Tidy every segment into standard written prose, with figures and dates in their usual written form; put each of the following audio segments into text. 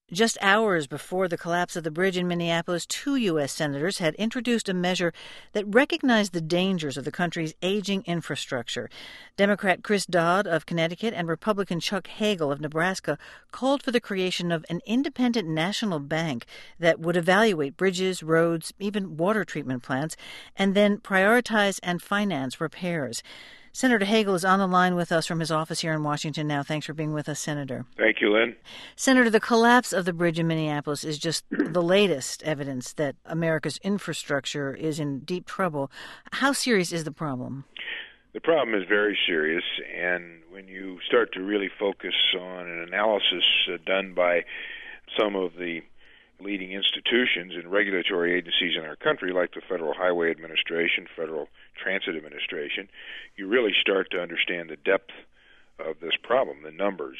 Just hours before the collapse of the bridge in Minneapolis, 2 U.S. senators had introduced a measure that recognized the dangers of the country's aging infrastructure. Democrat Chris Dodd of Connecticut and Republican Chuck Hagel of Nebraska called for the creation of an independent national bank that would evaluate bridges, roads, even water treatment plants, and then prioritize and finance repairs. Senator Hagel is on the line with us from his office here in Washington now. Thanks for being with us, Senator. Thank you, Lynn. Senator, the collapse of the bridge in Minneapolis is just the latest evidence that America's infrastructure is in deep trouble. How serious is the problem? The problem is very serious, and when you start to really focus on an analysis done by some of the leading institutions and regulatory agencies in our country, like the Federal Highway Administration, Federal Transit Administration, you really start to understand the depth of this problem. The numbers,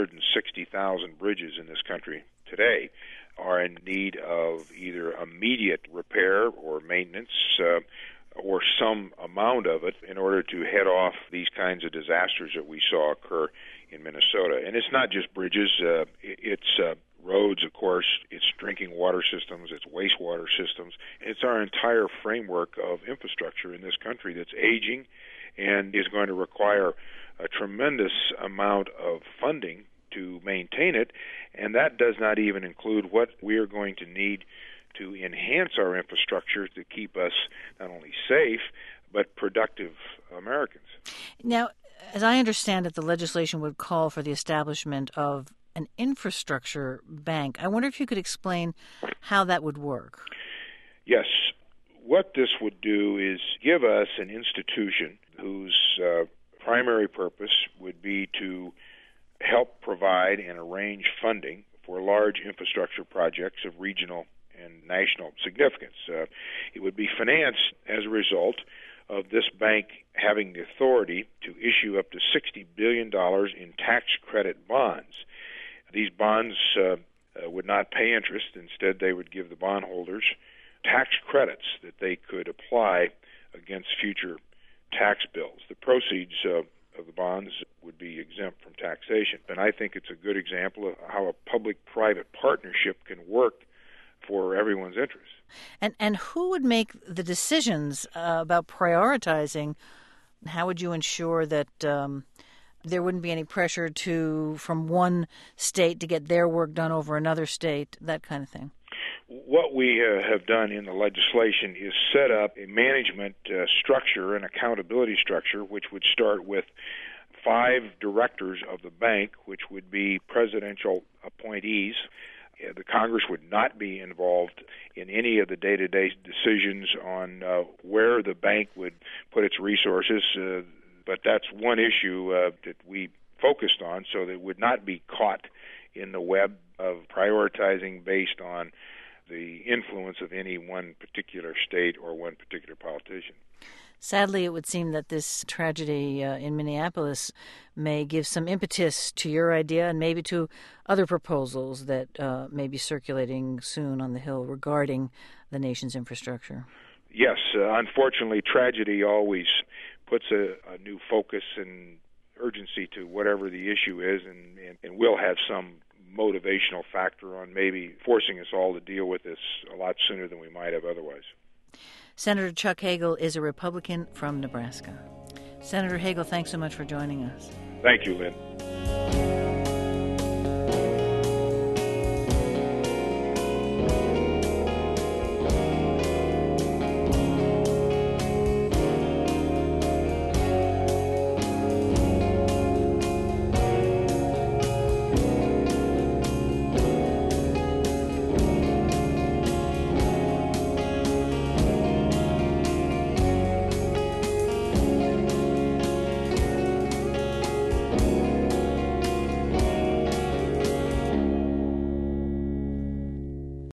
160,000 bridges in this country today are in need of either immediate repair or maintenance, or some amount of it in order to head off these kinds of disasters that we saw occur in Minnesota. And it's not just bridges, it's roads, of course, it's drinking water systems, it's wastewater systems. It's our entire framework of infrastructure in this country that's aging and is going to require a tremendous amount of funding to maintain it, and that does not even include what we are going to need to enhance our infrastructure to keep us not only safe, but productive Americans. Now, as I understand it, the legislation would call for the establishment of an infrastructure bank. I wonder if you could explain how that would work. Yes. What this would do is give us an institution whose primary purpose would be to help provide and arrange funding for large infrastructure projects of regional and national significance. It would be financed as a result of this bank having the authority to issue up to $60 billion in tax credit bonds. These bonds would not pay interest. Instead, they would give the bondholders tax credits that they could apply against future tax bills. The proceeds of the bonds would be exempt from taxation. And I think it's a good example of how a public-private partnership can work for everyone's interests. And who would make the decisions about prioritizing? How would you ensure that there wouldn't be any pressure from one state to get their work done over another state, that kind of thing? What we have done in the legislation is set up a management structure, an accountability structure, which would start with 5 directors of the bank, which would be presidential appointees. The Congress would not be involved in any of the day-to-day decisions on where the bank would put its resources, but that's one issue that we focused on, so that it would not be caught in the web of prioritizing based on the influence of any one particular state or one particular politician. Sadly, it would seem that this tragedy in Minneapolis may give some impetus to your idea and maybe to other proposals that may be circulating soon on the Hill regarding the nation's infrastructure. Yes, unfortunately, tragedy always puts a new focus and urgency to whatever the issue is, and will have some motivational factor on maybe forcing us all to deal with this a lot sooner than we might have otherwise. Senator Chuck Hagel is a Republican from Nebraska. Senator Hagel, thanks so much for joining us. Thank you, Lynn.